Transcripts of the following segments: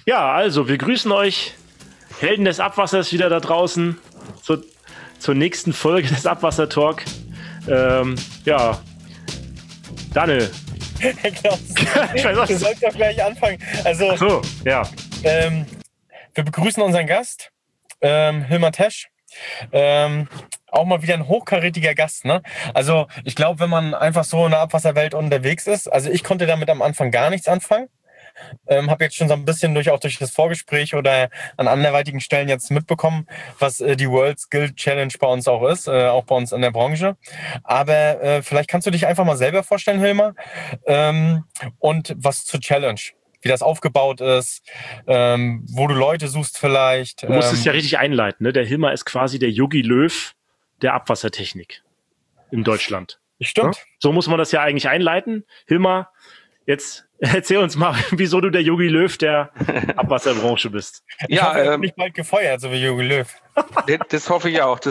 Ja, also wir grüßen euch, Helden des Abwassers, wieder da draußen zur nächsten Folge des Abwasser-Talk. Ja, Daniel. Klaus, du sollst doch gleich anfangen. Also, Ach so, ja. Wir begrüßen unseren Gast, Hilmar Tesch. Auch mal wieder ein hochkarätiger Gast, ne? Also ich glaube, wenn man einfach so in der Abwasserwelt unterwegs ist, also ich konnte damit am Anfang gar nichts anfangen. Habe jetzt schon so ein bisschen durch das Vorgespräch oder an anderweitigen Stellen jetzt mitbekommen, was die World Skill Challenge bei uns auch ist, auch bei uns in der Branche. Aber vielleicht kannst du dich einfach mal selber vorstellen, Hilmar, und was zur Challenge, wie das aufgebaut ist, wo du Leute suchst vielleicht. Du musst es ja richtig einleiten, ne? Der Hilmar ist quasi der Jogi Löw der Abwassertechnik in Deutschland. Stimmt. Ja? So muss man das ja eigentlich einleiten. Hilmar, jetzt erzähl uns mal, wieso du der Jogi Löw der Abwasserbranche bist. Ich hoffe, er wird nicht bald gefeuert, so wie Jogi Löw. Das hoffe ich auch,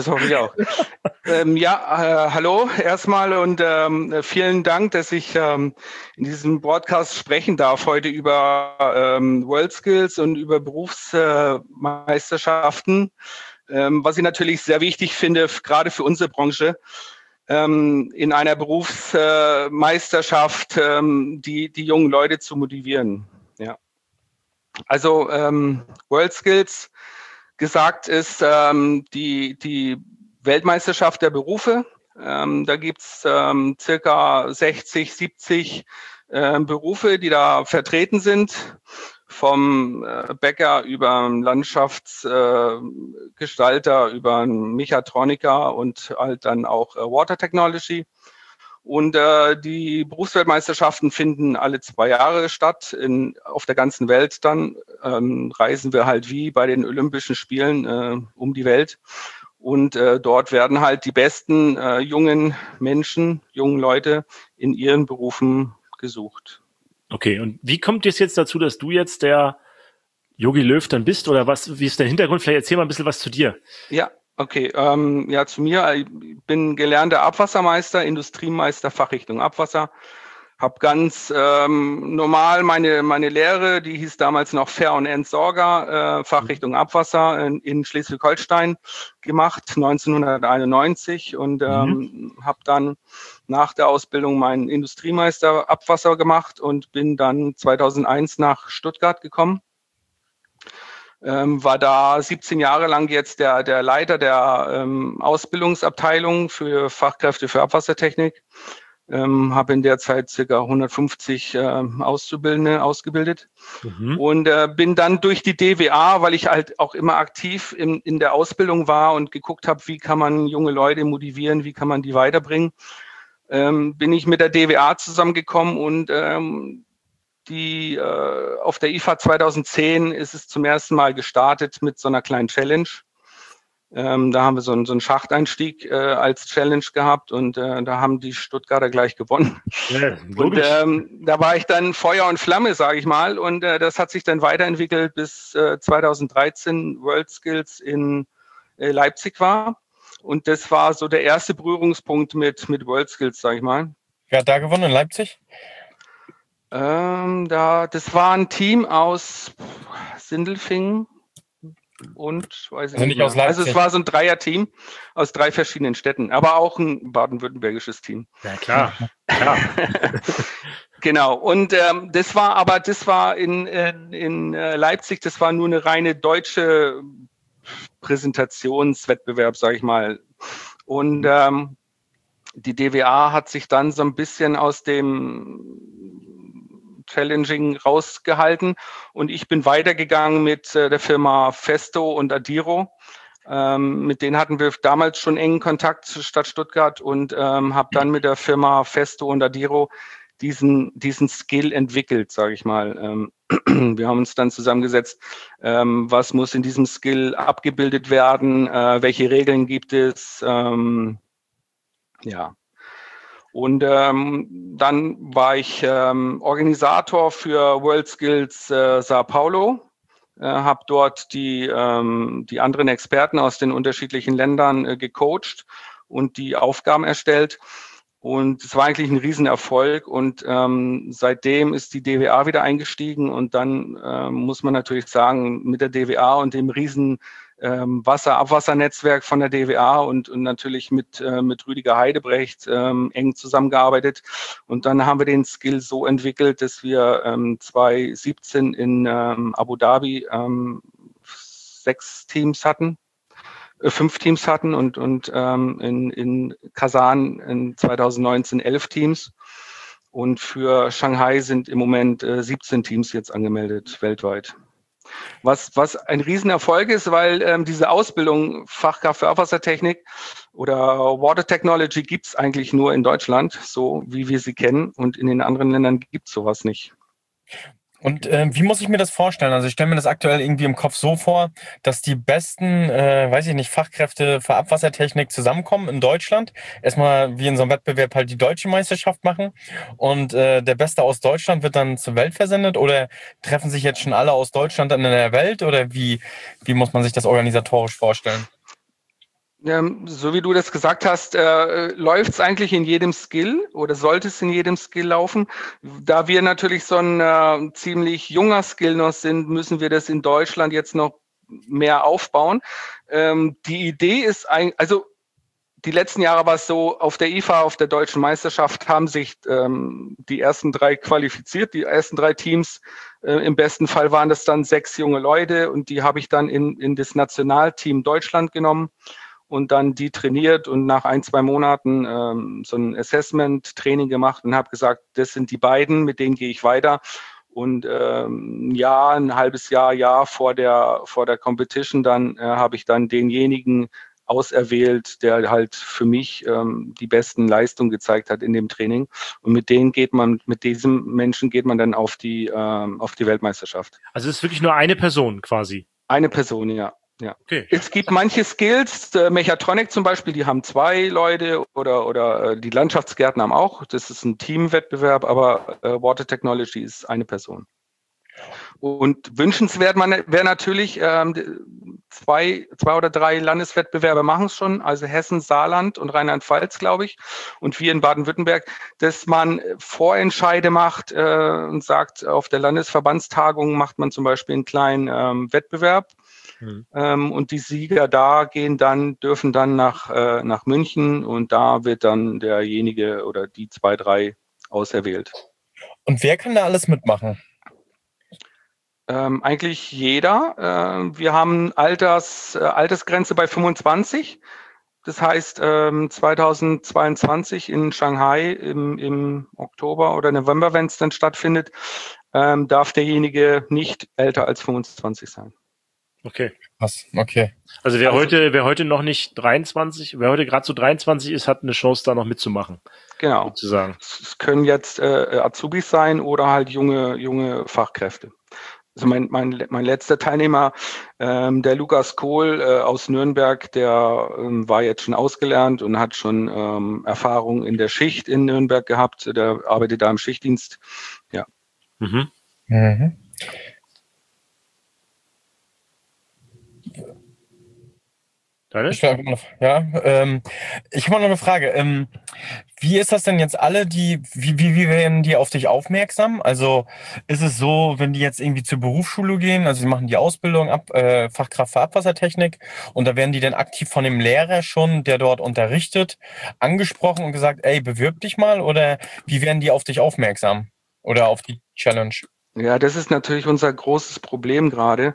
hallo erstmal und vielen Dank, dass ich in diesem Podcast sprechen darf heute über World Skills und über Berufsmeisterschaften, was ich natürlich sehr wichtig finde, gerade für unsere Branche. In einer Berufsmeisterschaft die jungen Leute zu motivieren. Ja. Also World Skills gesagt ist die Weltmeisterschaft der Berufe. Da gibt's circa 60, 70 Berufe, die da vertreten sind. Vom Bäcker über einen Landschaftsgestalter, über einen Mechatroniker und halt dann auch Water Technology. Und die Berufsweltmeisterschaften finden alle 2 Jahre statt. Auf der ganzen Welt dann reisen wir halt wie bei den Olympischen Spielen um die Welt. Und dort werden halt die besten jungen Menschen, jungen Leute in ihren Berufen gesucht. Okay, und wie kommt es jetzt dazu, dass du jetzt der Jogi Löw dann bist? Oder was? Wie ist dein Hintergrund? Vielleicht erzähl mal ein bisschen was zu dir. Ja, okay. Zu mir. Ich bin gelernter Abwassermeister, Industriemeister, Fachrichtung Abwasser. Hab ganz normal meine Lehre, die hieß damals noch Fair- und Entsorger, Fachrichtung Abwasser in Schleswig-Holstein gemacht, 1991 und habe dann nach der Ausbildung meinen Industriemeister Abwasser gemacht und bin dann 2001 nach Stuttgart gekommen. War da 17 Jahre lang jetzt der Leiter der Ausbildungsabteilung für Fachkräfte für Abwassertechnik. Habe in der Zeit ca. 150 Auszubildende ausgebildet und bin dann durch die DWA, weil ich halt auch immer aktiv in der Ausbildung war und geguckt habe, wie kann man junge Leute motivieren, wie kann man die weiterbringen, bin ich mit der DWA zusammengekommen und auf der IFA 2010 ist es zum ersten Mal gestartet mit so einer kleinen Challenge. Da haben wir so einen Schachteinstieg als Challenge gehabt und da haben die Stuttgarter gleich gewonnen. Ja, und da war ich dann Feuer und Flamme, sage ich mal. Und das hat sich dann weiterentwickelt bis 2013 World Skills in Leipzig war. Und das war so der erste Berührungspunkt mit World Skills, sage ich mal. Wer hat da gewonnen in Leipzig? Das war ein Team aus Sindelfingen. Und weiß ich nicht aus Leipzig. Also es war so ein Dreier-Team aus 3 verschiedenen Städten, aber auch ein baden-württembergisches Team. Ja, klar. Genau. Und das war in Leipzig, das war nur eine reine deutsche Präsentationswettbewerb, sage ich mal. Und die DWA hat sich dann so ein bisschen aus dem Challenging rausgehalten und ich bin weitergegangen mit der Firma Festo und Adiro. Mit denen hatten wir damals schon engen Kontakt zur Stadt Stuttgart und habe dann mit der Firma Festo und Adiro diesen Skill entwickelt, sage ich mal. Wir haben uns dann zusammengesetzt, was muss in diesem Skill abgebildet werden, welche Regeln gibt es, ja. Und dann war ich Organisator für World Skills Sao Paulo, habe dort die anderen Experten aus den unterschiedlichen Ländern gecoacht und die Aufgaben erstellt. Und es war eigentlich ein Riesenerfolg und seitdem ist die DWA wieder eingestiegen und dann muss man natürlich sagen, mit der DWA und dem riesen Abwassernetzwerk von der DWA und natürlich mit Rüdiger Heidebrecht eng zusammengearbeitet. Und dann haben wir den Skill so entwickelt, dass wir 2017 in Abu Dhabi 5 Teams hatten und in Kasan in 2019 11 Teams. Und für Shanghai sind im Moment 17 Teams jetzt angemeldet weltweit. Was ein Riesenerfolg ist, weil diese Ausbildung Fachkraft für Abwassertechnik oder Water Technology gibt es eigentlich nur in Deutschland, so wie wir sie kennen. Und in den anderen Ländern gibt es sowas nicht. Und wie muss ich mir das vorstellen? Also ich stelle mir das aktuell irgendwie im Kopf so vor, dass die besten, Fachkräfte für Abwassertechnik zusammenkommen in Deutschland. Erstmal wie in so einem Wettbewerb halt die deutsche Meisterschaft machen und der Beste aus Deutschland wird dann zur Welt versendet oder treffen sich jetzt schon alle aus Deutschland dann in der Welt oder wie muss man sich das organisatorisch vorstellen? So wie du das gesagt hast, läuft es eigentlich in jedem Skill oder sollte es in jedem Skill laufen. Da wir natürlich so ein ziemlich junger Skill noch sind, müssen wir das in Deutschland jetzt noch mehr aufbauen. Die Idee ist also die letzten Jahre war es so, auf der IFA, auf der Deutschen Meisterschaft, haben sich die ersten 3 qualifiziert, die ersten 3 Teams. Im besten Fall waren das dann 6 junge Leute und die habe ich dann in das Nationalteam Deutschland genommen und dann die trainiert und nach 1-2 Monaten so ein Assessment-Training gemacht und habe gesagt, das sind die beiden, mit denen gehe ich weiter. Und ein halbes Jahr vor der Competition, dann habe ich dann denjenigen auserwählt, der halt für mich die besten Leistungen gezeigt hat in dem Training. Und mit diesem Menschen geht man dann auf die Weltmeisterschaft. Also es ist wirklich nur eine Person quasi? Eine Person, ja. Ja. Okay. Es gibt manche Skills, Mechatronic zum Beispiel, die haben 2 Leute oder die Landschaftsgärten haben auch. Das ist ein Teamwettbewerb, aber Water Technology ist eine Person. Und wünschenswert wäre natürlich, 2 oder 3 Landeswettbewerbe machen es schon, also Hessen, Saarland und Rheinland-Pfalz, glaube ich, und wir in Baden-Württemberg, dass man Vorentscheide macht und sagt, auf der Landesverbandstagung macht man zum Beispiel einen kleinen Wettbewerb. Und die Sieger dürfen dann nach München und da wird dann derjenige oder die 2, 3 auserwählt. Und wer kann da alles mitmachen? Eigentlich jeder. Wir haben Altersgrenze bei 25. Das heißt, 2022 in Shanghai im Oktober oder November, wenn es dann stattfindet, darf derjenige nicht älter als 25 sein. Okay. Was? Okay. Also wer heute noch nicht 23, wer heute gerade so 23 ist, hat eine Chance, da noch mitzumachen. Genau. Sozusagen. Es können jetzt Azubis sein oder halt junge Fachkräfte. Also mein letzter Teilnehmer, der Lukas Kohl aus Nürnberg, der war jetzt schon ausgelernt und hat schon Erfahrung in der Schicht in Nürnberg gehabt. Der arbeitet da im Schichtdienst. Ja. Mhm. Ich habe noch eine Frage. Wie ist das denn jetzt wie werden die auf dich aufmerksam? Also ist es so, wenn die jetzt irgendwie zur Berufsschule gehen, also sie machen die Ausbildung Fachkraft für Abwassertechnik und da werden die dann aktiv von dem Lehrer schon, der dort unterrichtet, angesprochen und gesagt, ey, bewirb dich mal oder wie werden die auf dich aufmerksam oder auf die Challenge? Ja, das ist natürlich unser großes Problem gerade.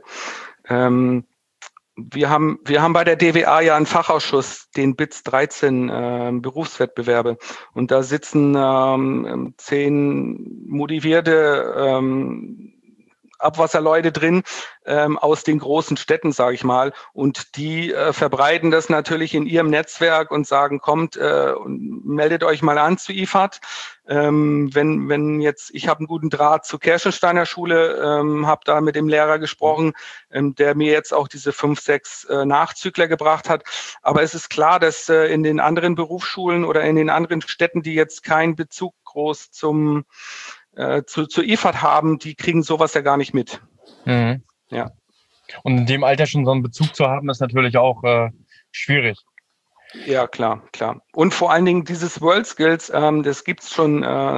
Wir haben bei der DWA ja einen Fachausschuss, den BITS 13 Berufswettbewerbe. Und da sitzen 10 motivierte Abwasserleute drin aus den großen Städten, sage ich mal. Und die verbreiten das natürlich in ihrem Netzwerk und sagen, kommt und meldet euch mal an zu IFAD. Wenn jetzt, ich habe einen guten Draht zur Kerschensteiner Schule, habe da mit dem Lehrer gesprochen, der mir jetzt auch diese 5, 6 Nachzügler gebracht hat. Aber es ist klar, dass in den anderen Berufsschulen oder in den anderen Städten, die jetzt keinen Bezug groß zur IFAD haben, die kriegen sowas ja gar nicht mit. Mhm. Ja. Und in dem Alter schon so einen Bezug zu haben, ist natürlich auch schwierig. Ja, klar. Und vor allen Dingen dieses WorldSkills, das gibt schon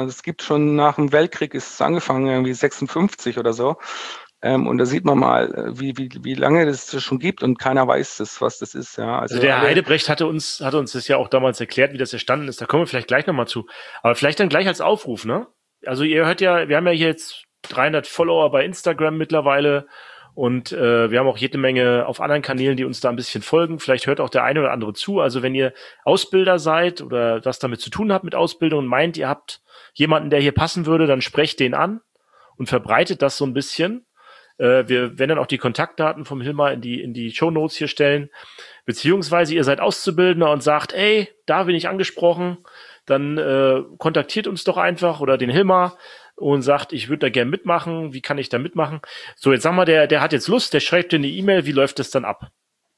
nach dem Weltkrieg, ist es angefangen, irgendwie 56 oder so. Und da sieht man mal, wie lange das schon gibt und keiner weiß das, was das ist. Ja. Also der Heidebrecht hatte uns das ja auch damals erklärt, wie das entstanden ist. Da kommen wir vielleicht gleich nochmal zu. Aber vielleicht dann gleich als Aufruf, ne? Also ihr hört ja, wir haben ja hier jetzt 300 Follower bei Instagram mittlerweile und wir haben auch jede Menge auf anderen Kanälen, die uns da ein bisschen folgen. Vielleicht hört auch der eine oder andere zu. Also wenn ihr Ausbilder seid oder was damit zu tun habt mit Ausbildung und meint, ihr habt jemanden, der hier passen würde, dann sprecht den an und verbreitet das so ein bisschen. Wir werden dann auch die Kontaktdaten vom Hilmar in die Shownotes hier stellen. Beziehungsweise ihr seid Auszubildender und sagt, ey, da bin ich angesprochen, dann kontaktiert uns doch einfach oder den Hilmar und sagt, ich würde da gerne mitmachen, wie kann ich da mitmachen? So, jetzt sag mal, der hat jetzt Lust, der schreibt dir eine E-Mail, wie läuft das dann ab?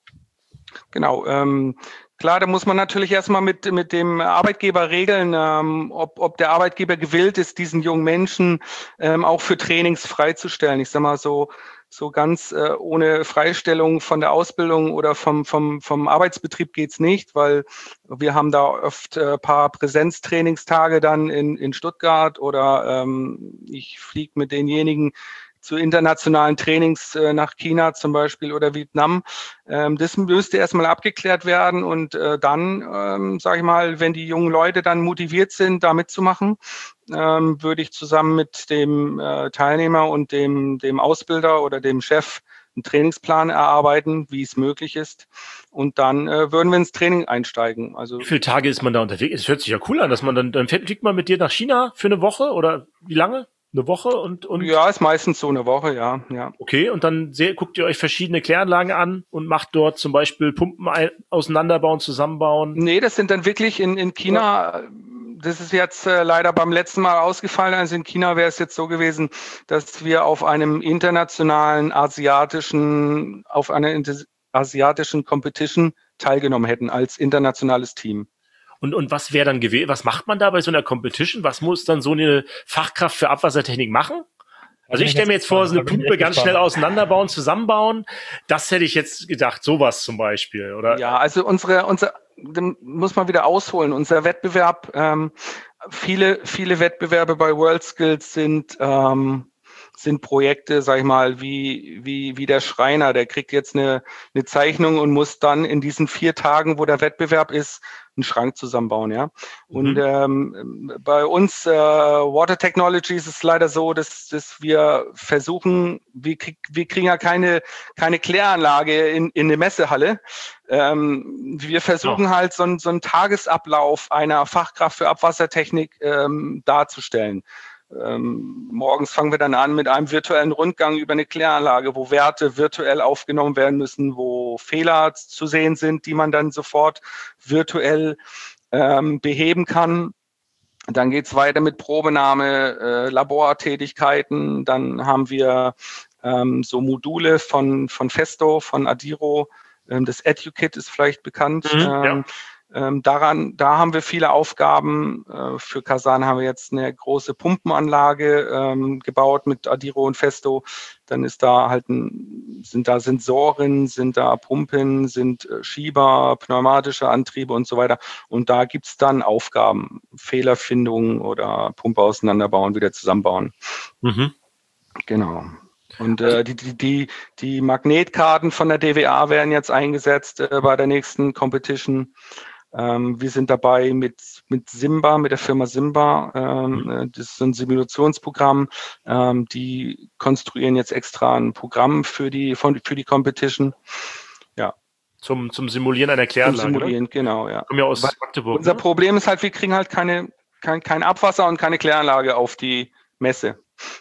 Genau, klar, da muss man natürlich erstmal mit dem Arbeitgeber regeln, ob der Arbeitgeber gewillt ist, diesen jungen Menschen auch für Trainings freizustellen. Ich sag mal so ganz ohne Freistellung von der Ausbildung oder vom Arbeitsbetrieb geht's nicht, weil wir haben da oft paar Präsenztrainingstage dann in Stuttgart oder ich fliege mit denjenigen zu internationalen Trainings nach China zum Beispiel oder Vietnam. Das müsste erstmal abgeklärt werden und dann, sage ich mal, wenn die jungen Leute dann motiviert sind, da mitzumachen, würde ich zusammen mit dem Teilnehmer und dem Ausbilder oder dem Chef einen Trainingsplan erarbeiten, wie es möglich ist. Und dann würden wir ins Training einsteigen. Also wie viele Tage ist man da unterwegs? Es hört sich ja cool an, dass man dann fliegt man mit dir nach China für eine Woche oder wie lange? Eine Woche und ja, ist meistens so eine Woche, ja. Okay, und dann guckt ihr euch verschiedene Kläranlagen an und macht dort zum Beispiel Pumpen auseinanderbauen, zusammenbauen? Nee, das sind dann wirklich in China, das ist jetzt leider beim letzten Mal ausgefallen, also in China wäre es jetzt so gewesen, dass wir auf einer asiatischen Competition teilgenommen hätten als internationales Team. Und was wäre dann gewesen? Was macht man da bei so einer Competition? Was muss dann so eine Fachkraft für Abwassertechnik machen? Also ich stelle mir jetzt vor, so eine Pumpe ganz schnell auseinanderbauen, zusammenbauen. Das hätte ich jetzt gedacht, sowas zum Beispiel, oder? Ja, also muss man wieder ausholen. Unser Wettbewerb, viele Wettbewerbe bei WorldSkills sind Projekte, sag ich mal, wie der Schreiner, der kriegt jetzt eine Zeichnung und muss dann in diesen 4 Tagen, wo der Wettbewerb ist, einen Schrank zusammenbauen, ja. Und bei uns Water Technologies ist es leider so, dass wir versuchen, wir kriegen ja keine Kläranlage in eine Messehalle. Wir versuchen halt so einen Tagesablauf einer Fachkraft für Abwassertechnik darzustellen. Morgens fangen wir dann an mit einem virtuellen Rundgang über eine Kläranlage, wo Werte virtuell aufgenommen werden müssen, wo Fehler zu sehen sind, die man dann sofort virtuell beheben kann. Dann geht's weiter mit Probenahme, Labortätigkeiten. Dann haben wir so Module von Festo, von Adiro. Das EduKit ist vielleicht bekannt. Ja. Da haben wir viele Aufgaben. Für Kasan haben wir jetzt eine große Pumpenanlage gebaut mit Adiro und Festo. Dann ist da halt sind da Sensoren, sind da Pumpen, sind Schieber, pneumatische Antriebe und so weiter. Und da gibt's dann Aufgaben, Fehlerfindung oder Pumpe auseinanderbauen, wieder zusammenbauen. Mhm. Genau. Und die Magnetkarten von der DWA werden jetzt eingesetzt bei der nächsten Competition. Wir sind dabei mit Simba, mit der Firma Simba. Das ist ein Simulationsprogramm. Die konstruieren jetzt extra ein Programm für die Competition. Ja. Zum Simulieren einer Kläranlage. Zum Simulieren, genau, ja. Kommen ja aus Magdeburg. Unser Problem ist halt, wir kriegen halt kein Abwasser und keine Kläranlage auf die Messe.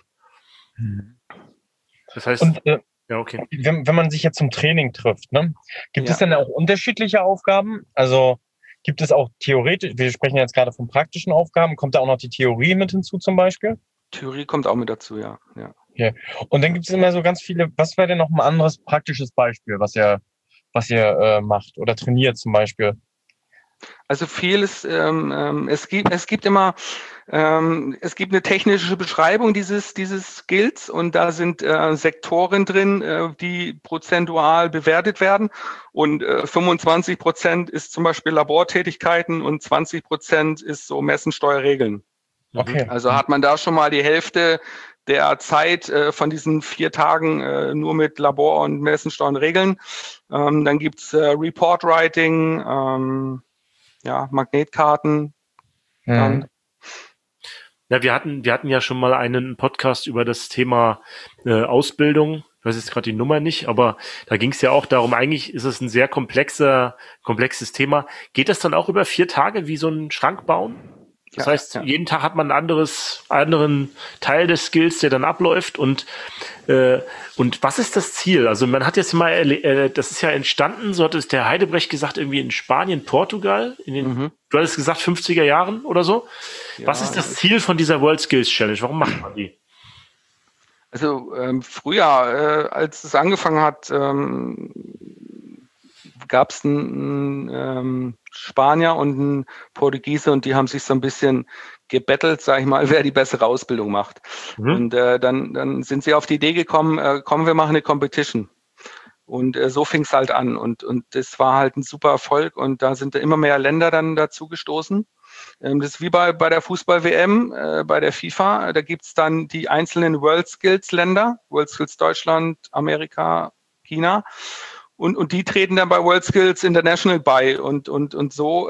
Das heißt, ja, okay. Wenn man sich jetzt zum Training trifft, ne, gibt es denn auch unterschiedliche Aufgaben? Also gibt es auch theoretisch, wir sprechen jetzt gerade von praktischen Aufgaben, kommt da auch noch die Theorie mit hinzu zum Beispiel? Theorie kommt auch mit dazu, ja. Okay. Und dann gibt es immer so ganz viele, was wäre denn noch ein anderes praktisches Beispiel, was ihr macht oder trainiert zum Beispiel? Also vieles, es gibt immer, es gibt eine technische Beschreibung dieses Skills und da sind Sektoren drin, die prozentual bewertet werden und 25% ist zum Beispiel Labortätigkeiten und 20% ist so Messen, Steuerregeln. Okay. Also hat man da schon mal die Hälfte der Zeit von diesen 4 Tagen nur mit Labor und Messen, Steuern, Regeln. Dann gibt's Report Writing, ja, Magnetkarten. Dann. Ja, wir hatten ja schon mal einen Podcast über das Thema Ausbildung. Ich weiß jetzt gerade die Nummer nicht, aber da ging es ja auch darum, eigentlich ist es ein sehr komplexes Thema. Geht das dann auch über 4 Tage wie so ein Schrank bauen? Das heißt, jeden Tag hat man einen anderen Teil des Skills, der dann abläuft und was ist das Ziel? Also man hat jetzt mal, das ist ja entstanden, so hat es der Heidebrecht gesagt, irgendwie in Spanien, Portugal, du hattest gesagt 50er Jahren oder so. Ja, was ist das Ziel von dieser World Skills Challenge? Warum macht man die? Also früher, als es angefangen hat, gab es einen Spanier und einen Portugiese und die haben sich so ein bisschen gebettelt, sag ich mal, wer die bessere Ausbildung macht. Und dann sind sie auf die Idee gekommen, komm, wir machen eine Competition. Und so fing es halt an und das war halt ein super Erfolg und da sind immer mehr Länder dann dazu gestoßen. Das ist wie bei der Fußball-WM, bei der FIFA, da gibt es dann die einzelnen World Skills-Länder, World Skills Deutschland, Amerika, China. Und die treten dann bei World Skills International bei und so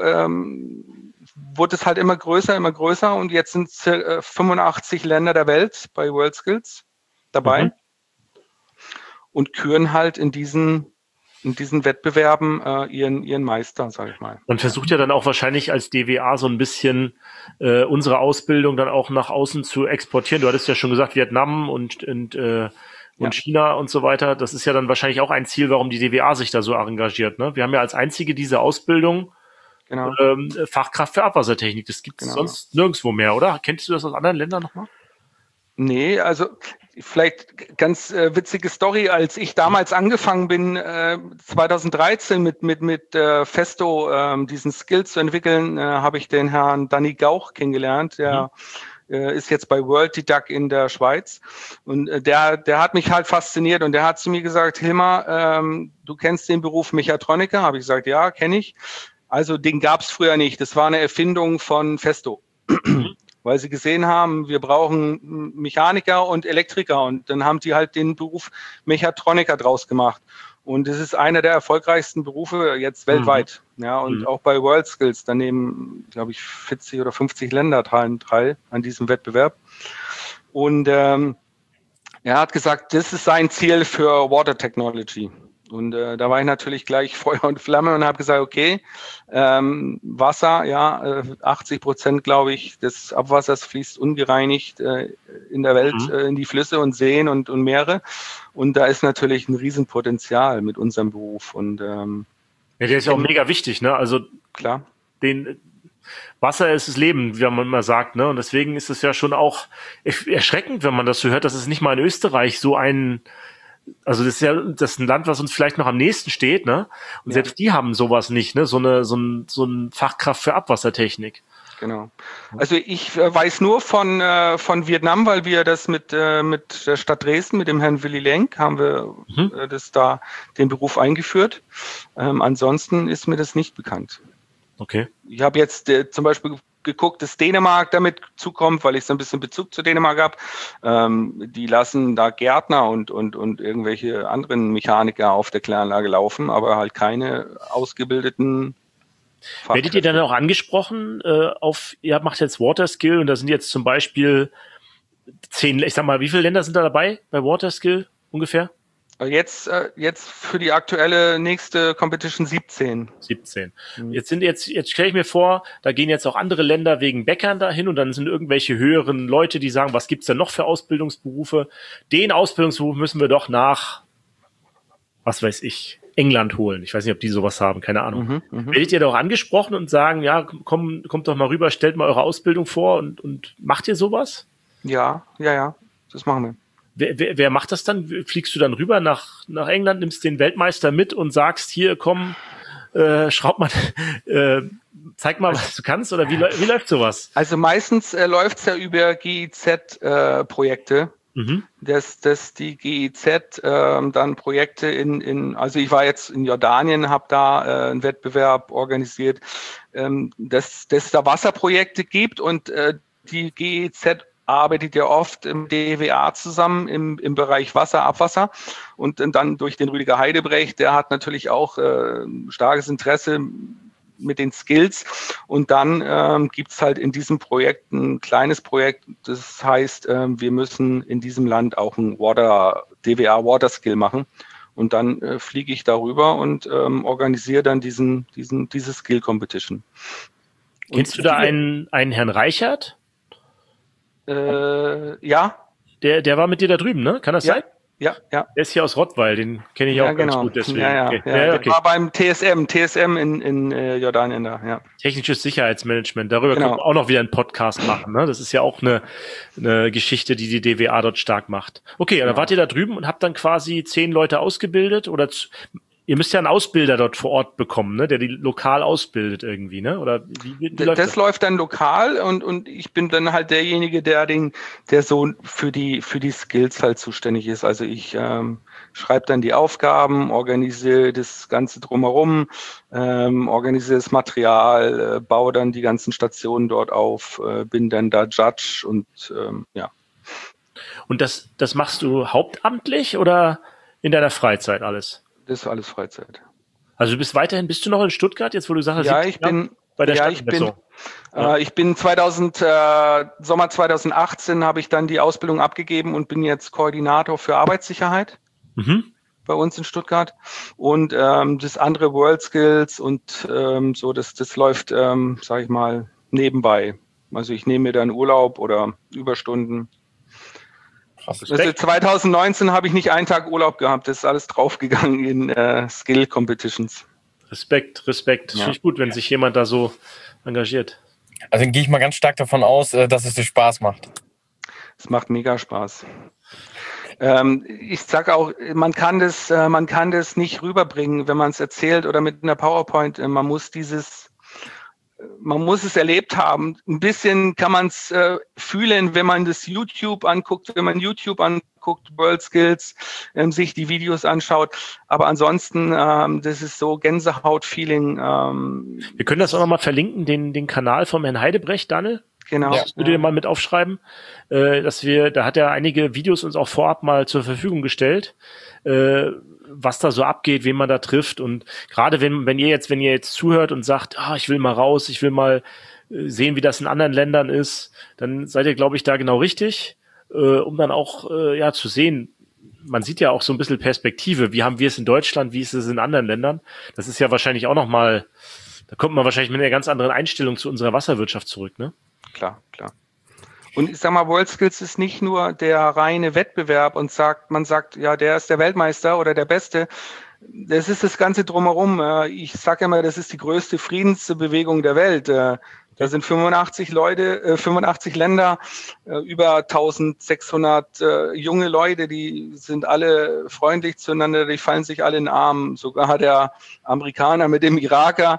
wurde es halt immer größer und jetzt sind 85 Länder der Welt bei World Skills dabei und küren halt in diesen Wettbewerben ihren Meister, sage ich mal. Man versucht ja dann auch wahrscheinlich als DWA so ein bisschen unsere Ausbildung dann auch nach außen zu exportieren. Du hattest ja schon gesagt, Vietnam und China und so weiter. Das ist ja dann wahrscheinlich auch ein Ziel, warum die DWA sich da so engagiert. Ne? Wir haben ja als einzige diese Ausbildung Fachkraft für Abwassertechnik. Das gibt es sonst nirgendwo mehr, oder? Kennst du das aus anderen Ländern nochmal? Nee, also vielleicht ganz witzige Story, als ich damals angefangen bin, 2013 mit Festo diesen Skill zu entwickeln, habe ich den Herrn Danny Gauch kennengelernt, der ist jetzt bei World Didac in der Schweiz und der hat mich halt fasziniert und der hat zu mir gesagt, Hilmar, du kennst den Beruf Mechatroniker? Habe ich gesagt, ja, kenne ich. Also den gab es früher nicht, das war eine Erfindung von Festo. Weil sie gesehen haben, wir brauchen Mechaniker und Elektriker und dann haben die halt den Beruf Mechatroniker draus gemacht. Und es ist einer der erfolgreichsten Berufe jetzt weltweit. Ja, und auch bei World Skills, da nehmen, glaube ich, 40 oder 50 Länder teil an diesem Wettbewerb. Und er hat gesagt, das ist sein Ziel für Water Technology. Und da war ich natürlich gleich Feuer und Flamme und habe gesagt, okay, Wasser, 80%, glaube ich, des Abwassers fließt ungereinigt in der Welt in die Flüsse und Seen und Meere. Und da ist natürlich ein Riesenpotenzial mit unserem Beruf. Und ja, der ist ja auch mega wichtig, ne? Also klar, Wasser ist das Leben, wie man immer sagt, ne? Und deswegen ist es ja schon auch erschreckend, wenn man das so hört, dass es nicht mal in Österreich so also das ist ein Land, was uns vielleicht noch am nächsten steht, ne? Und selbst die haben sowas nicht, ne? So ein Fachkraft für Abwassertechnik. Genau. Also ich weiß nur von Vietnam, weil wir das mit der Stadt Dresden, mit dem Herrn Willy Lenk, haben wir den Beruf eingeführt. Ansonsten ist mir das nicht bekannt. Okay. Ich habe jetzt zum Beispiel geguckt, dass Dänemark damit zukommt, weil ich so ein bisschen Bezug zu Dänemark habe. Die lassen da Gärtner und irgendwelche anderen Mechaniker auf der Kläranlage laufen, aber halt keine ausgebildeten Fachkräfte. Werdet ihr dann auch angesprochen ihr macht jetzt Water Skill und da sind jetzt zum Beispiel 10, ich sag mal, wie viele Länder sind da dabei bei Water Skill ungefähr? Jetzt für die aktuelle nächste Competition 17. 17. Jetzt stelle ich mir vor, da gehen jetzt auch andere Länder wegen Bäckern dahin und dann sind irgendwelche höheren Leute, die sagen, was gibt's denn noch für Ausbildungsberufe? Den Ausbildungsberuf müssen wir doch nach, was weiß ich, England holen. Ich weiß nicht, ob die sowas haben, keine Ahnung. Werdet ihr doch angesprochen und sagen, ja, kommt doch mal rüber, stellt mal eure Ausbildung vor und macht ihr sowas? Ja, das machen wir. Wer macht das dann? Fliegst du dann rüber nach England, nimmst den Weltmeister mit und sagst, hier, komm, schraub mal zeig mal, was du kannst, oder wie läuft sowas? Also meistens läuft es ja über GIZ-Projekte. Dass die GIZ dann Projekte also ich war jetzt in Jordanien, habe da einen Wettbewerb organisiert, dass da Wasserprojekte gibt und die GIZ arbeitet ja oft im DWA zusammen im Bereich Wasser, Abwasser und dann durch den Rüdiger Heidebrecht, der hat natürlich auch starkes Interesse mit den Skills und dann gibt's halt in diesem Projekt ein kleines Projekt, das heißt, wir müssen in diesem Land auch ein DWA Water Skill machen und dann fliege ich darüber und organisiere dann diese Skill Competition. Kennst du da einen Herrn Reichert? Ja. Der war mit dir da drüben, ne? Kann das sein? Ja. Der ist hier aus Rottweil, den kenne ich auch ganz gut deswegen. Okay. Der war beim TSM in Jordanien da, ja. Technisches Sicherheitsmanagement, darüber können wir auch noch wieder einen Podcast machen, ne? Das ist ja auch eine Geschichte, die DWA dort stark macht. Okay, dann wart ihr da drüben und habt dann quasi 10 Leute ausgebildet oder ihr müsst ja einen Ausbilder dort vor Ort bekommen, ne, der die lokal ausbildet irgendwie, ne? Oder wie läuft das? Das läuft dann lokal und ich bin dann halt derjenige, der so für die Skills halt zuständig ist. Also ich schreibe dann die Aufgaben, organisiere das Ganze drumherum, organisiere das Material, baue dann die ganzen Stationen dort auf, bin dann da Judge und ja. Und das machst du hauptamtlich oder in deiner Freizeit alles? Das ist alles Freizeit. Also bist du noch in Stuttgart, jetzt wo du gesagt hast, ja, ich bin bei der Stadtmessung? Ich bin Sommer 2018 habe ich dann die Ausbildung abgegeben und bin jetzt Koordinator für Arbeitssicherheit bei uns in Stuttgart. Und das andere World Skills und so, das läuft, sage ich mal, nebenbei. Also ich nehme mir dann Urlaub oder Überstunden. Also 2019 habe ich nicht einen Tag Urlaub gehabt, das ist alles draufgegangen in Skill Competitions. Respekt. Ja. Finde ich gut, wenn sich jemand da so engagiert. Also dann gehe ich mal ganz stark davon aus, dass es dir Spaß macht. Es macht mega Spaß. Ich sage auch, man kann das nicht rüberbringen, wenn man es erzählt oder mit einer PowerPoint. Man muss es erlebt haben. Ein bisschen kann man es fühlen, wenn man das YouTube anguckt, World Skills, sich die Videos anschaut. Aber ansonsten, das ist so Gänsehaut-Feeling. Wir können das auch nochmal verlinken, den Kanal vom Herrn Heidebrecht, Daniel. Genau. Das würde ihr mal mit aufschreiben, da hat er einige Videos uns auch vorab mal zur Verfügung gestellt, was da so abgeht, wen man da trifft. Und gerade wenn ihr jetzt zuhört und sagt, ich will mal raus, ich will mal sehen, wie das in anderen Ländern ist, dann seid ihr, glaube ich, da genau richtig, um dann auch zu sehen, man sieht ja auch so ein bisschen Perspektive, wie haben wir es in Deutschland, wie ist es in anderen Ländern. Das ist ja wahrscheinlich auch nochmal, da kommt man wahrscheinlich mit einer ganz anderen Einstellung zu unserer Wasserwirtschaft zurück, ne? Klar. Und ich sag mal, World Skills ist nicht nur der reine Wettbewerb und man sagt, ja, der ist der Weltmeister oder der Beste. Das ist das Ganze drumherum. Ich sage immer, das ist die größte Friedensbewegung der Welt. Da sind 85 Länder, über 1600 junge Leute, die sind alle freundlich zueinander, die fallen sich alle in den Arm, sogar der Amerikaner mit dem Iraker.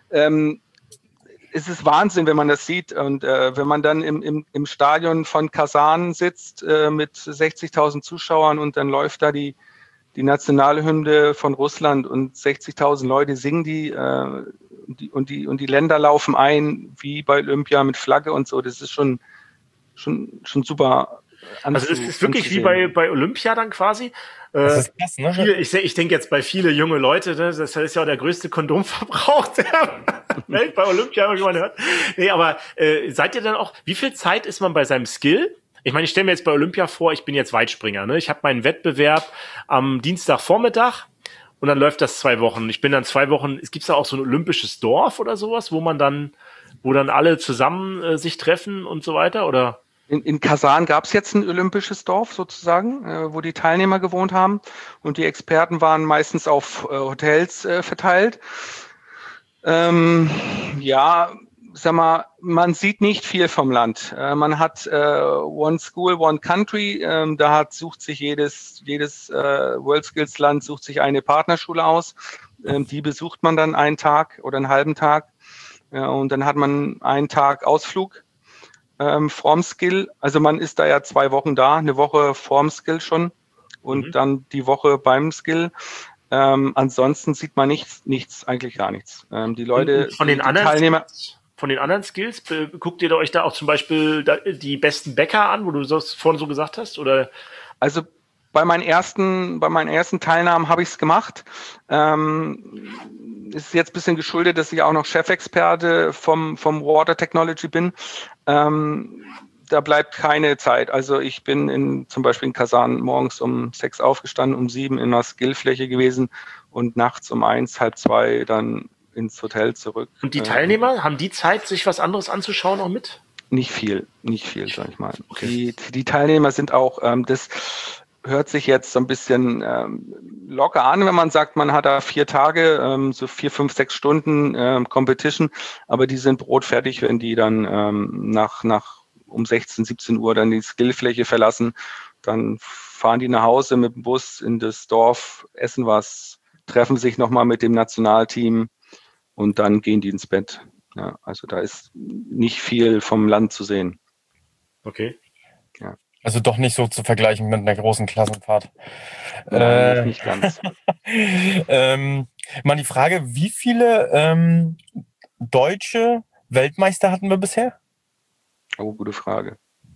Es ist Wahnsinn, wenn man das sieht. Und wenn man dann im Stadion von Kasan sitzt mit 60.000 Zuschauern und dann läuft da die Nationalhymne von Russland und 60.000 Leute singen die und die Länder laufen ein, wie bei Olympia mit Flagge und so. Das ist schon super. Also es ist wirklich wie bei Olympia dann quasi. Das ist krass, ne? Ich denke jetzt bei viele junge Leute, ne, das ist ja auch der größte Kondomverbrauch der Welt bei Olympia, habe ich mal gehört. Nee, aber seid ihr dann auch, wie viel Zeit ist man bei seinem Skill? Ich meine, ich stelle mir jetzt bei Olympia vor, ich bin jetzt Weitspringer, ne? Ich habe meinen Wettbewerb am Dienstagvormittag und dann läuft das 2 Wochen. Ich bin dann 2 Wochen, es gibt da auch so ein olympisches Dorf oder sowas, wo dann alle zusammen sich treffen und so weiter, oder? In Kasan gab es jetzt ein olympisches Dorf sozusagen, wo die Teilnehmer gewohnt haben und die Experten waren meistens auf Hotels verteilt. Sag mal, man sieht nicht viel vom Land. Man hat One School, One Country. Sucht sich jedes World Skills Land sucht sich eine Partnerschule aus. Die besucht man dann einen Tag oder einen halben Tag. Ja, und dann hat man einen Tag Ausflug vorm Skill. Also man ist da ja 2 Wochen da, eine Woche vorm Skill schon und dann die Woche beim Skill. Ansonsten sieht man nichts, eigentlich gar nichts. Die Leute, und von den anderen Teilnehmer... Von den anderen Skills, guckt ihr euch da auch zum Beispiel die besten Bäcker an, wo du das vorhin so gesagt hast? Oder? Also bei meinen ersten Teilnahmen habe ich es gemacht. Ist jetzt ein bisschen geschuldet, dass ich auch noch Chefexperte vom Water Technology bin. Da bleibt keine Zeit. Also ich bin zum Beispiel in Kasan morgens um 6 aufgestanden, um 7 in einer Skillfläche gewesen und nachts um 1, halb 2 dann ins Hotel zurück. Und die Teilnehmer, haben die Zeit, sich was anderes anzuschauen auch mit? Nicht viel, sag ich mal. Okay. Die Teilnehmer sind auch, das hört sich jetzt so ein bisschen locker an, wenn man sagt, man hat da 4 Tage, so 4, 5, 6 Stunden Competition, aber die sind brotfertig, wenn die dann nach um 16, 17 Uhr dann die Skillfläche verlassen. Dann fahren die nach Hause mit dem Bus in das Dorf, essen was, treffen sich nochmal mit dem Nationalteam und dann gehen die ins Bett. Ja, also da ist nicht viel vom Land zu sehen. Okay. Ja. Also doch nicht so zu vergleichen mit einer großen Klassenfahrt. Nein, nicht ganz. Mal die Frage, wie viele deutsche Weltmeister hatten wir bisher? Oh, gute Frage.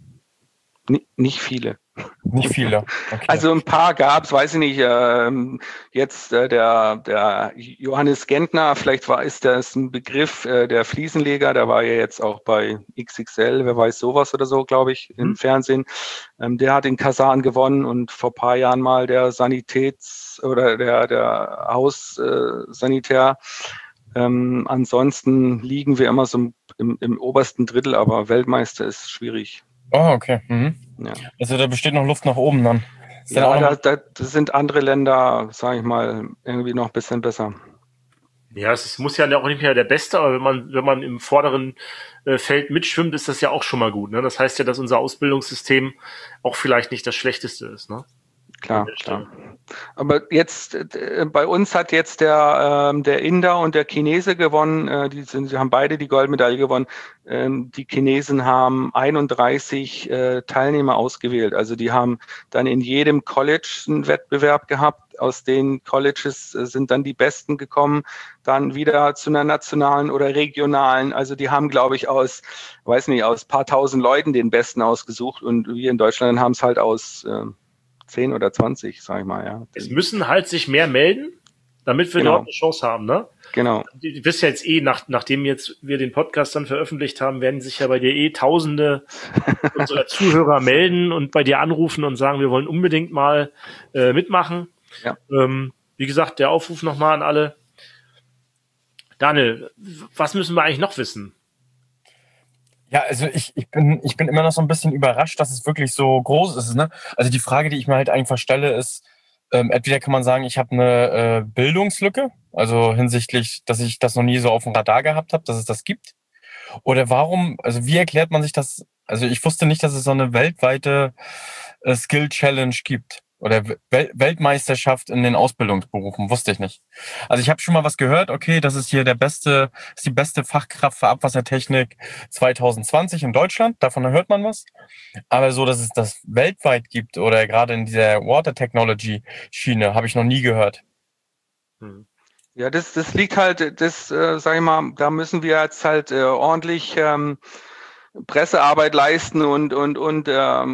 Nicht viele. Nicht viele. Okay. Also ein paar gab's, weiß ich nicht. Jetzt der Johannes Gentner, vielleicht ist das ein Begriff, der Fliesenleger, der war ja jetzt auch bei XXL, wer weiß sowas oder so, glaube ich, im Fernsehen. Der hat in Kasan gewonnen und vor ein paar Jahren mal der oder der Haussanitär. Ansonsten liegen wir immer so im obersten Drittel, aber Weltmeister ist schwierig. Oh, okay. Ja. Also da besteht noch Luft nach oben dann. Da sind andere Länder, sage ich mal, irgendwie noch ein bisschen besser. Ja, es muss ja auch nicht mehr der Beste, aber wenn man im vorderen Feld mitschwimmt, ist das ja auch schon mal gut. Ne? Das heißt ja, dass unser Ausbildungssystem auch vielleicht nicht das Schlechteste ist. Ne? Klar. Aber jetzt, bei uns hat jetzt der Inder und der Chinese gewonnen. Die haben beide die Goldmedaille gewonnen. Die Chinesen haben 31 Teilnehmer ausgewählt. Also die haben dann in jedem College einen Wettbewerb gehabt. Aus den Colleges sind dann die Besten gekommen, dann wieder zu einer nationalen oder regionalen. Also die haben, glaube ich, aus ein paar tausend Leuten den Besten ausgesucht. Und wir in Deutschland haben es halt aus 10 oder 20, sag ich mal, ja. Es müssen halt sich mehr melden, damit wir dort eine Chance haben, ne? Genau. Du wirst ja jetzt nachdem jetzt wir den Podcast dann veröffentlicht haben, werden sich ja bei dir Tausende unserer Zuhörer melden und bei dir anrufen und sagen, wir wollen unbedingt mal mitmachen. Ja. Wie gesagt, der Aufruf nochmal an alle. Daniel, was müssen wir eigentlich noch wissen? Ja, also ich bin immer noch so ein bisschen überrascht, dass es wirklich so groß ist. Ne? Also die Frage, die ich mir halt einfach stelle, ist, entweder kann man sagen, ich habe eine Bildungslücke, also hinsichtlich, dass ich das noch nie so auf dem Radar gehabt habe, dass es das gibt. Oder wie erklärt man sich das? Also ich wusste nicht, dass es so eine weltweite Skill Challenge gibt. Oder Weltmeisterschaft in den Ausbildungsberufen, wusste ich nicht. Also ich habe schon mal was gehört, okay, das ist hier die beste Fachkraft für Abwassertechnik 2020 in Deutschland, davon hört man was. Aber so, dass es das weltweit gibt oder gerade in dieser Water Technology Schiene, habe ich noch nie gehört. Ja, das liegt halt, sag ich mal, da müssen wir jetzt halt ordentlich Pressearbeit leisten und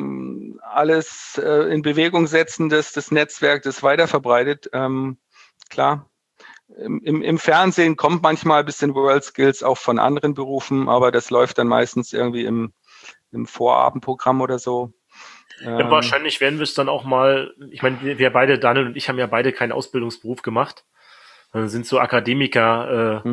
alles in Bewegung setzen, dass das Netzwerk das weiterverbreitet. Klar, im Fernsehen kommt manchmal ein bisschen World Skills auch von anderen Berufen, aber das läuft dann meistens irgendwie im Vorabendprogramm oder so. Ja, wahrscheinlich werden wir es dann auch mal, ich meine, wir beide, Daniel und ich, haben ja beide keinen Ausbildungsberuf gemacht, sind so Akademiker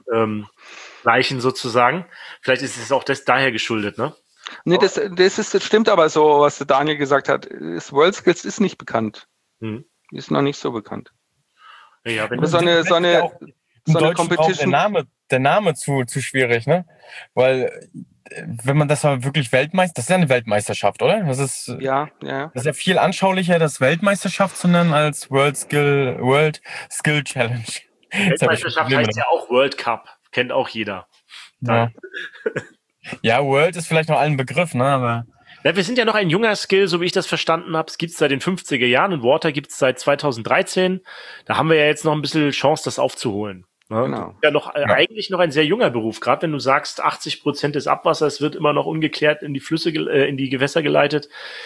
Leichen sozusagen. Vielleicht ist es auch daher geschuldet, ne? Nee, das stimmt aber so, was der Daniel gesagt hat. World Skills ist nicht bekannt. Ist noch nicht so bekannt. Ja, wenn so eine Competition. Der Name zu schwierig, ne? Weil wenn man das aber wirklich das ist ja eine Weltmeisterschaft, oder? Das ist ja. Das ist ja viel anschaulicher, das Weltmeisterschaft zu nennen, als World Skill Challenge. Weltmeisterschaft heißt ja auch World Cup. kennt auch jeder. Ja. Ja, World ist vielleicht noch allen Begriff, ne? Aber ja, wir sind ja noch ein junger Skill, so wie ich das verstanden habe. Es gibt es seit den 50er Jahren und Water gibt es seit 2013. Da haben wir ja jetzt noch ein bisschen Chance, das aufzuholen. Ne? Genau. Das ist ja noch eigentlich noch ein sehr junger Beruf. Gerade wenn du sagst, 80% des Abwassers wird immer noch ungeklärt in die Flüsse, in die Gewässer geleitet,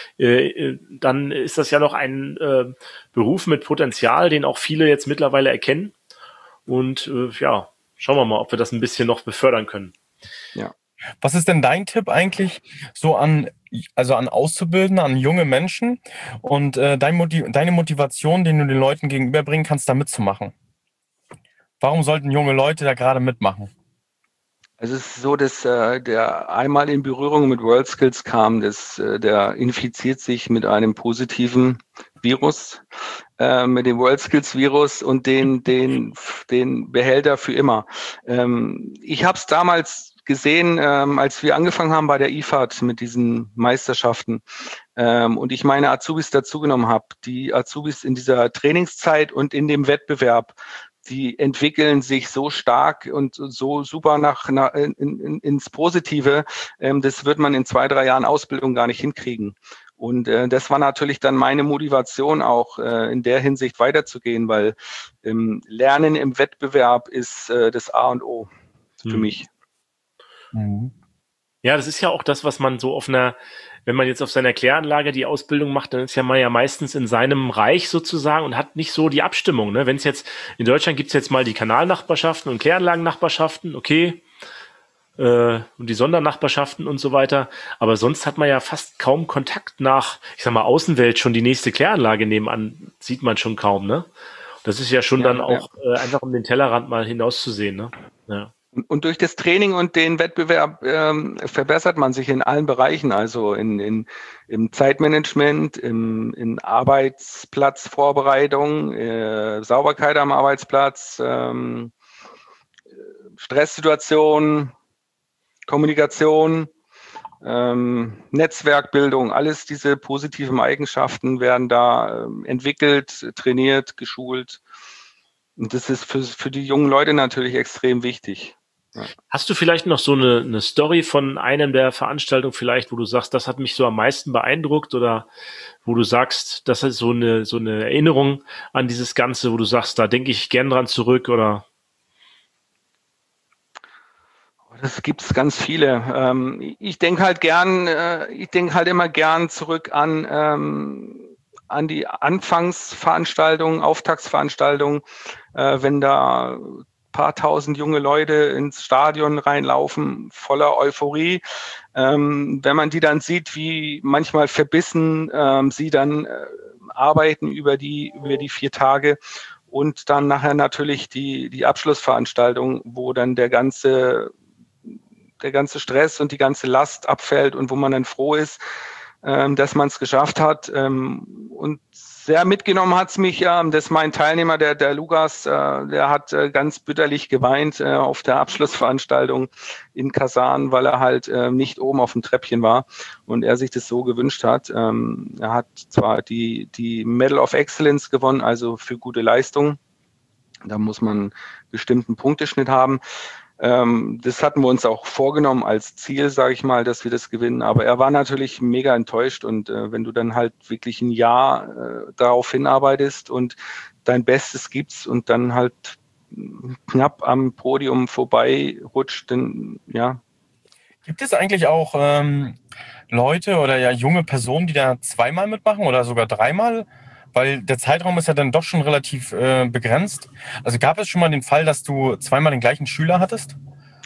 dann ist das ja noch ein Beruf mit Potenzial, den auch viele jetzt mittlerweile erkennen. Und ja, schauen wir mal, ob wir das ein bisschen noch befördern können. Ja. was ist denn dein Tipp eigentlich so an Auszubildende, an junge Menschen und deine Motivation, den du den Leuten gegenüberbringen kannst, da mitzumachen? Warum sollten junge Leute da gerade mitmachen? Also es ist so, dass der einmal in Berührung mit WorldSkills kam, der infiziert sich mit einem positiven Virus, mit dem WorldSkills-Virus und den behält er für immer. Ich habe es damals gesehen, als wir angefangen haben bei der IFAD mit diesen Meisterschaften und ich meine Azubis dazugenommen habe. Die Azubis in dieser Trainingszeit und in dem Wettbewerb, die entwickeln sich so stark und so super ins Positive. Das wird man in 2-3 Jahren Ausbildung gar nicht hinkriegen. Und das war natürlich dann meine Motivation auch in der Hinsicht weiterzugehen, weil Lernen im Wettbewerb ist das A und O für mich. Mhm. Ja, das ist ja auch das, was man so wenn man jetzt auf seiner Kläranlage die Ausbildung macht, dann ist ja man ja meistens in seinem Reich sozusagen und hat nicht so die Abstimmung. Ne? Wenn es jetzt, in Deutschland gibt es jetzt mal die Kanalnachbarschaften und Kläranlagennachbarschaften, okay, und die Sondernachbarschaften und so weiter, aber sonst hat man ja fast kaum Kontakt nach, ich sag mal, Außenwelt, schon die nächste Kläranlage nebenan, sieht man schon kaum, ne? Das ist ja schon dann auch einfach um den Tellerrand mal hinauszusehen, ne? Ja. Und durch das Training und den Wettbewerb verbessert man sich in allen Bereichen, also im Zeitmanagement, in Arbeitsplatzvorbereitung, Sauberkeit am Arbeitsplatz, Stresssituation, Kommunikation, Netzwerkbildung, alles diese positiven Eigenschaften werden da entwickelt, trainiert, geschult. Und das ist für die jungen Leute natürlich extrem wichtig. Ja. Hast du vielleicht noch so eine Story von einem der Veranstaltungen vielleicht, wo du sagst, das hat mich so am meisten beeindruckt oder wo du sagst, das ist so eine Erinnerung an dieses Ganze, wo du sagst, da denke ich gern dran zurück oder? Das gibt's ganz viele. Ich denke halt immer gern zurück an die Anfangsveranstaltungen, Auftaktsveranstaltungen, wenn da paar tausend junge Leute ins Stadion reinlaufen, voller Euphorie. Wenn man die dann sieht, wie manchmal verbissen sie dann arbeiten über die 4 Tage und dann nachher natürlich die Abschlussveranstaltung, wo dann der ganze Stress und die ganze Last abfällt und wo man dann froh ist, dass man es geschafft hat. Und sehr mitgenommen hat es mich, dass mein Teilnehmer, der Lukas, der hat ganz bitterlich geweint auf der Abschlussveranstaltung in Kasan, weil er halt nicht oben auf dem Treppchen war und er sich das so gewünscht hat. Er hat zwar die Medal of Excellence gewonnen, also für gute Leistung. Da muss man einen bestimmten Punkteschnitt haben. Das hatten wir uns auch vorgenommen als Ziel, sage ich mal, dass wir das gewinnen. Aber er war natürlich mega enttäuscht. Und wenn du dann halt wirklich ein Jahr darauf hinarbeitest und dein Bestes gibst und dann halt knapp am Podium vorbei rutscht, dann ja. Gibt es eigentlich auch Leute oder ja junge Personen, die da zweimal mitmachen oder sogar dreimal? Weil der Zeitraum ist ja dann doch schon relativ begrenzt. Also gab es schon mal den Fall, dass du zweimal den gleichen Schüler hattest?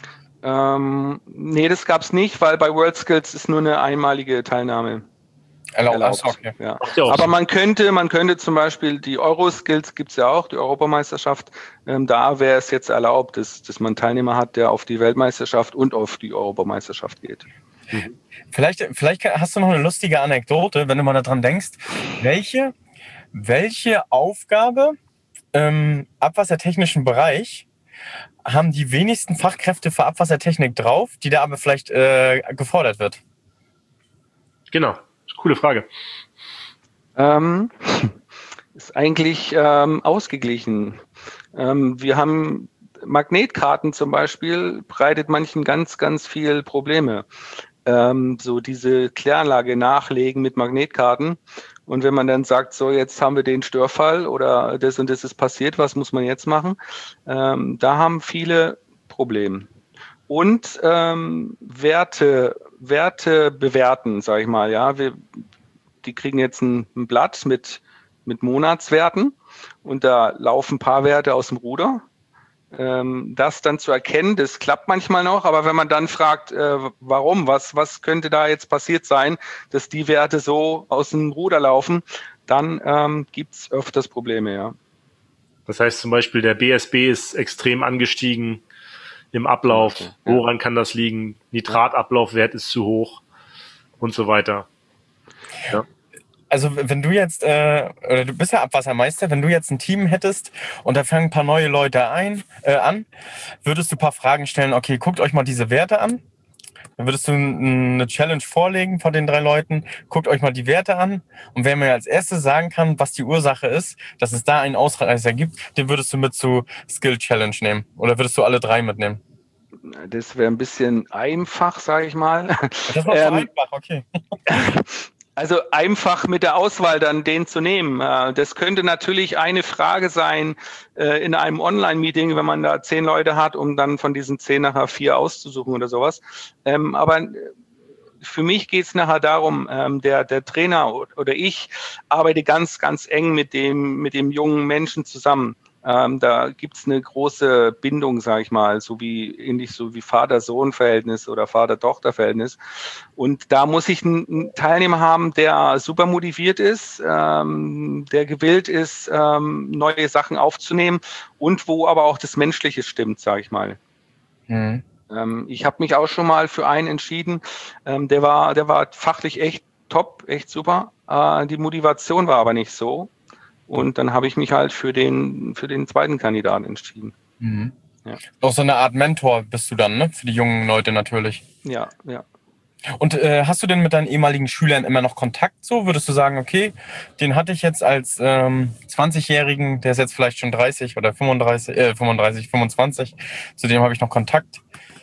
Nee, das gab es nicht, weil bei WorldSkills ist nur eine einmalige Teilnahme erlaubt. Achso, okay. Ja. Aber man könnte zum Beispiel die Euroskills gibt es ja auch, die Europameisterschaft, da wäre es jetzt erlaubt, dass man Teilnehmer hat, der auf die Weltmeisterschaft und auf die Europameisterschaft geht. Mhm. Vielleicht hast du noch eine lustige Anekdote, wenn du mal daran denkst, welche Aufgabe im abwassertechnischen Bereich haben die wenigsten Fachkräfte für Abwassertechnik drauf, die da aber vielleicht gefordert wird? Genau, coole Frage. Ist eigentlich ausgeglichen. Wir haben Magnetkarten zum Beispiel bereitet manchen ganz, ganz viel Probleme. So diese Kläranlage nachlegen mit Magnetkarten. Und wenn man dann sagt, so jetzt haben wir den Störfall oder das und das ist passiert, was muss man jetzt machen? Da haben viele Probleme. Und Werte bewerten, sage ich mal. Ja, die kriegen jetzt ein Blatt mit Monatswerten und da laufen ein paar Werte aus dem Ruder. Das dann zu erkennen, das klappt manchmal noch, aber wenn man dann fragt, warum, was könnte da jetzt passiert sein, dass die Werte so aus dem Ruder laufen, dann gibt es öfters Probleme, ja. Das heißt zum Beispiel, der BSB ist extrem angestiegen im Ablauf. Okay, ja. Woran kann das liegen? Nitratablaufwert ist zu hoch und so weiter. Ja. Also wenn du jetzt, oder du bist ja Abwassermeister, wenn du jetzt ein Team hättest und da fangen ein paar neue Leute an, würdest du ein paar Fragen stellen, okay, guckt euch mal diese Werte an. Dann würdest du eine Challenge vorlegen von den 3 Leuten, guckt euch mal die Werte an und wer mir als erstes sagen kann, was die Ursache ist, dass es da einen Ausreißer gibt, den würdest du mit zu Skill Challenge nehmen oder würdest du alle 3 mitnehmen? Das wäre ein bisschen einfach, sage ich mal. Das war so einfach, okay. Also einfach mit der Auswahl dann den zu nehmen. Das könnte natürlich eine Frage sein in einem Online-Meeting, wenn man da 10 Leute hat, um dann von diesen 10 nachher 4 auszusuchen oder sowas. Aber für mich geht es nachher darum, der Trainer oder ich arbeite ganz, ganz eng mit dem jungen Menschen zusammen. Da gibt's eine große Bindung, sage ich mal, ähnlich so wie Vater-Sohn-Verhältnis oder Vater-Tochter-Verhältnis. Und da muss ich einen Teilnehmer haben, der super motiviert ist, der gewillt ist, neue Sachen aufzunehmen und wo aber auch das Menschliche stimmt, sage ich mal. Mhm. Ich habe mich auch schon mal für einen entschieden, der war fachlich echt top, echt super. Die Motivation war aber nicht so. Und dann habe ich mich halt für den zweiten Kandidaten entschieden. Mhm. Ja. Auch so eine Art Mentor bist du dann, ne? Für die jungen Leute natürlich. Ja, ja. Und hast du denn mit deinen ehemaligen Schülern immer noch Kontakt so? Würdest du sagen, okay, den hatte ich jetzt als 20-Jährigen, der ist jetzt vielleicht schon 30 oder 25, zu dem habe ich noch Kontakt?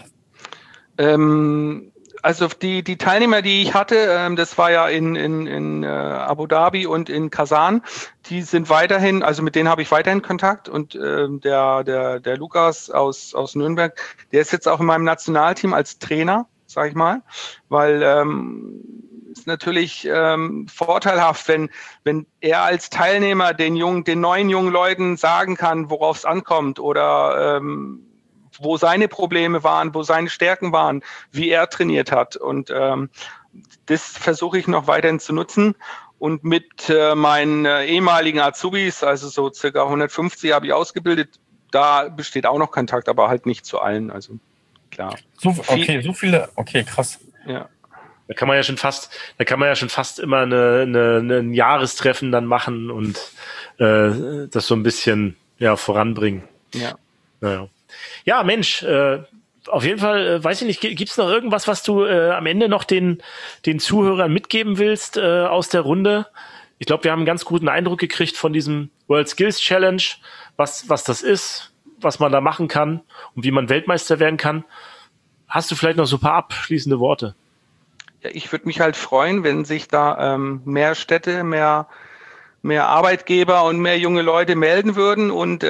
Also die Teilnehmer, die ich hatte, das war ja in Abu Dhabi und in Kasan, die sind weiterhin, also mit denen habe ich weiterhin Kontakt und der Lukas aus Nürnberg, der ist jetzt auch in meinem Nationalteam als Trainer, sag ich mal, weil ist natürlich vorteilhaft, wenn er als Teilnehmer den neuen jungen Leuten sagen kann, worauf es ankommt oder wo seine Probleme waren, wo seine Stärken waren, wie er trainiert hat. Und das versuche ich noch weiterhin zu nutzen. Und mit meinen ehemaligen Azubis, also so circa 150 habe ich ausgebildet, da besteht auch noch Kontakt, aber halt nicht zu allen. Also klar. So viele, okay, krass. Ja. Da kann man ja schon fast immer ein Jahrestreffen dann machen und das so ein bisschen voranbringen. Ja. Naja. Ja, Mensch, auf jeden Fall, weiß ich nicht, gibt's noch irgendwas, was du am Ende noch den Zuhörern mitgeben willst aus der Runde? Ich glaube, wir haben einen ganz guten Eindruck gekriegt von diesem World Skills Challenge, was das ist, was man da machen kann und wie man Weltmeister werden kann. Hast du vielleicht noch so ein paar abschließende Worte? Ja, ich würde mich halt freuen, wenn sich da mehr Städte, mehr Arbeitgeber und mehr junge Leute melden würden und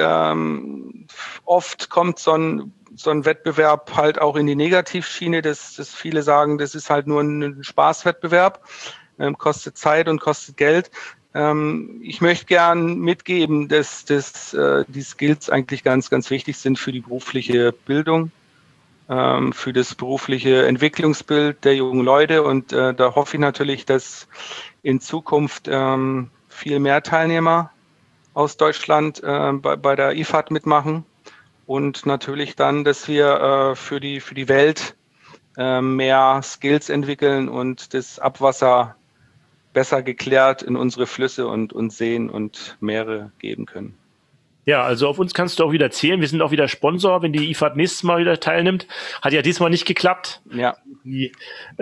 oft kommt so ein Wettbewerb halt auch in die Negativschiene, dass viele sagen, das ist halt nur ein Spaßwettbewerb, kostet Zeit und kostet Geld. Ich möchte gern mitgeben, dass die Skills eigentlich ganz, ganz wichtig sind für die berufliche Bildung, für das berufliche Entwicklungsbild der jungen Leute und da hoffe ich natürlich, dass in Zukunft viel mehr Teilnehmer aus Deutschland bei der IFAD mitmachen und natürlich dann, dass wir für die Welt mehr Skills entwickeln und das Abwasser besser geklärt in unsere Flüsse und Seen und Meere geben können. Ja, also auf uns kannst du auch wieder zählen. Wir sind auch wieder Sponsor, wenn die IFAD nächstes Mal wieder teilnimmt. Hat ja diesmal nicht geklappt. Ja. Die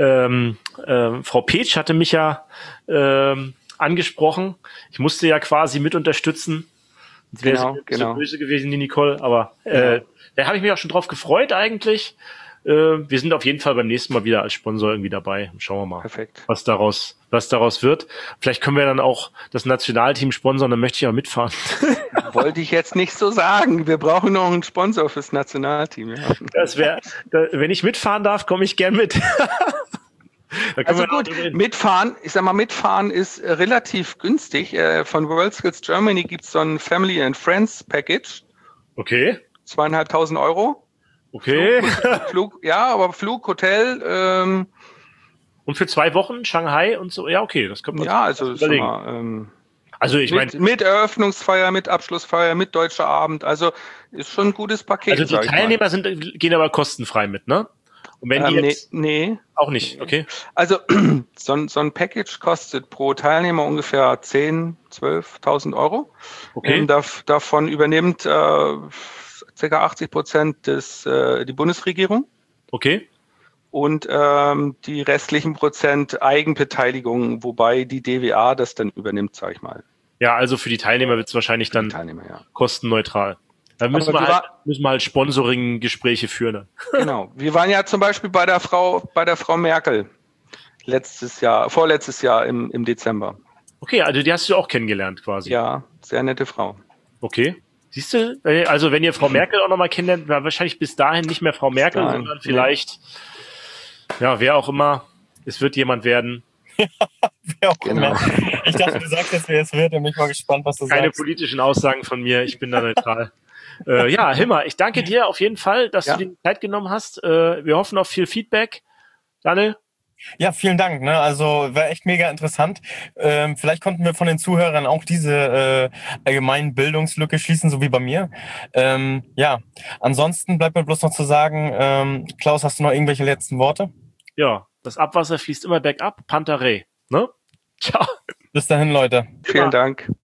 Frau Petsch hatte mich ja angesprochen. Ich musste ja quasi mit unterstützen. Jetzt wäre sie so böse gewesen, die Nicole, aber da habe ich mich auch schon drauf gefreut eigentlich. Wir sind auf jeden Fall beim nächsten Mal wieder als Sponsor irgendwie dabei. Schauen wir mal, Perfekt. was daraus wird. Vielleicht können wir dann auch das Nationalteam sponsern, dann möchte ich auch mitfahren. Wollte ich jetzt nicht so sagen. Wir brauchen noch einen Sponsor fürs Nationalteam. Ja. Wenn ich mitfahren darf, komme ich gern mit. Also gut, mitfahren ist relativ günstig. Von WorldSkills Germany gibt es so ein Family and Friends Package. Okay. 2.500 Euro. Okay. Flug, Hotel. Und für 2 Wochen Shanghai und so. Ja, okay, das können wir also überlegen. Also ich meine, mit Eröffnungsfeier, mit Abschlussfeier, mit deutscher Abend. Also ist schon ein gutes Paket. Also die Teilnehmer gehen aber kostenfrei mit, ne? Und wenn die jetzt nee. Auch nicht, okay. Also so ein Package kostet pro Teilnehmer ungefähr 10.000, 12.000 Euro. Okay. Davon übernimmt ca. 80% die Bundesregierung. Okay. Und die restlichen Prozent Eigenbeteiligung, wobei die DWA das dann übernimmt, sag ich mal. Ja, also für die Teilnehmer wird es wahrscheinlich dann kostenneutral. Da müssen wir halt Sponsoring-Gespräche führen. Ne? Genau. Wir waren ja zum Beispiel bei der Frau Merkel vorletztes Jahr im Dezember. Okay, also die hast du auch kennengelernt quasi. Ja, sehr nette Frau. Okay. Siehst du, also wenn ihr Frau Merkel auch nochmal kennenlernt, war wahrscheinlich bis dahin nicht mehr Frau Merkel, sondern vielleicht, wer auch immer, es wird jemand werden. Wer auch immer. Ich dachte, du sagst jetzt, wer es wird, und bin ich mal gespannt, was du sagst. Keine politischen Aussagen von mir, ich bin da neutral. Hilmar, ich danke dir auf jeden Fall, dass du dir die Zeit genommen hast. Wir hoffen auf viel Feedback. Daniel? Ja, vielen Dank. Ne? Also war echt mega interessant. Vielleicht konnten wir von den Zuhörern auch diese allgemeinen Bildungslücke schließen, so wie bei mir. Ansonsten bleibt mir bloß noch zu sagen, Klaus, hast du noch irgendwelche letzten Worte? Ja, das Abwasser fließt immer bergab. Pantarei. Ne? Ciao. Bis dahin, Leute. Vielen Dank.